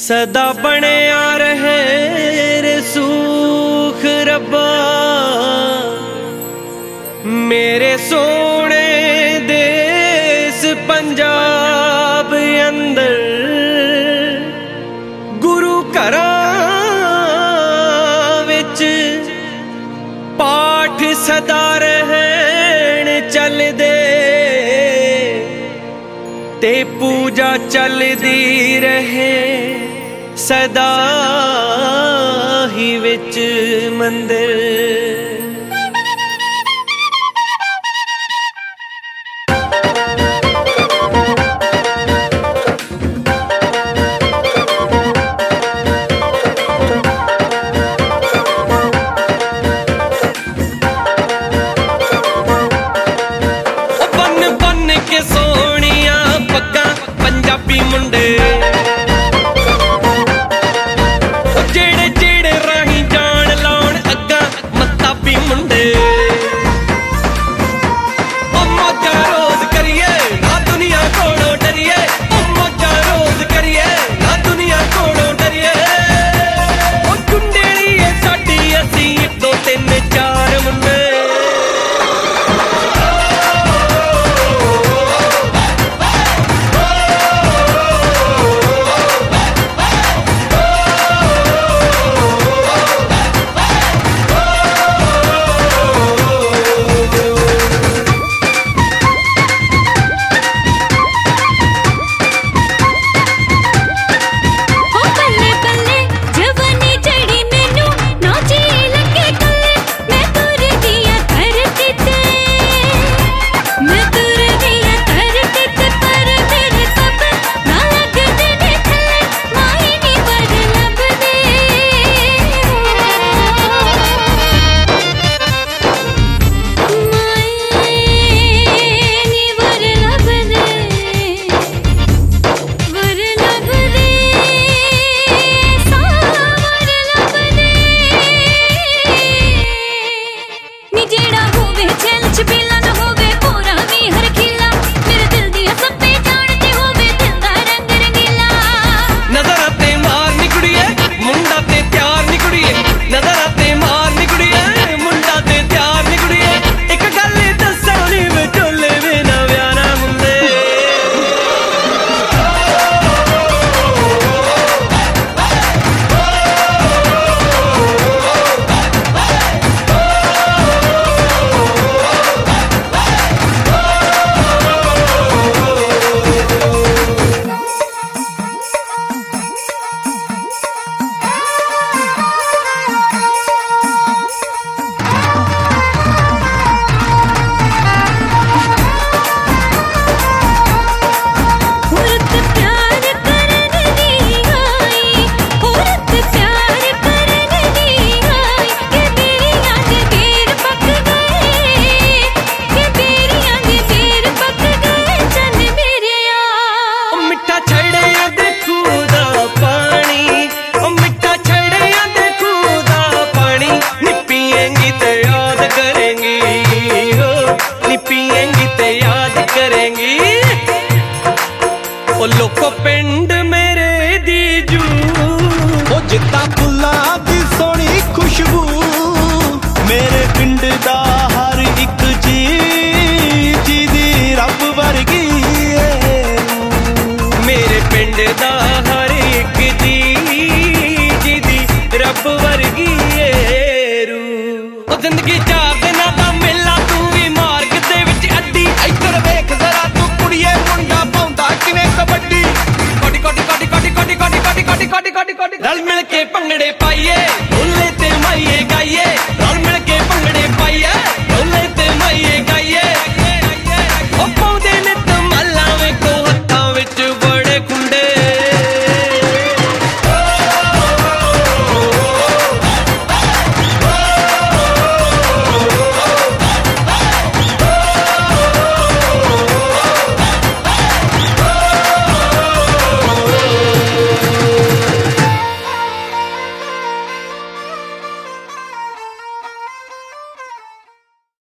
सदा बनिया रहे रे सुख रब्बा मेरे सोने देश पंजाब अंदर गुरु घरां विच पाठ सदा रहन चलदे ते पूजा चलदी रहे सदा ही विच मंदिर। पंजाबी मुंडे जेड़े जेड़े राही जान लाउण अग्गा मताबी मुंडे मौजा रोज करिए ना दुनिया कोलों डरिए मौजा रोज करिए ना दुनिया कोलों डरिए गुंडेली है साडी असीं 1 2 3 4 मुंडे। लोको पिंड मेरे दीजू जिता फुल्लां दी सोहनी खुशबू मेरे पिंड दा हर एक चीज दी रब वर्गी मेरे पिंड दा हर एक चीज दी रब वर्गी रू जिंदगी 4 दिनां दा मेला तू भी मार्ग दे विच अड्डी इधर वेख जरा तू कुड़िए मुंडा पाउंदा किवें कबड्डी रल मिल के भंगड़े पाइए भुल्ले ते माइए गाइए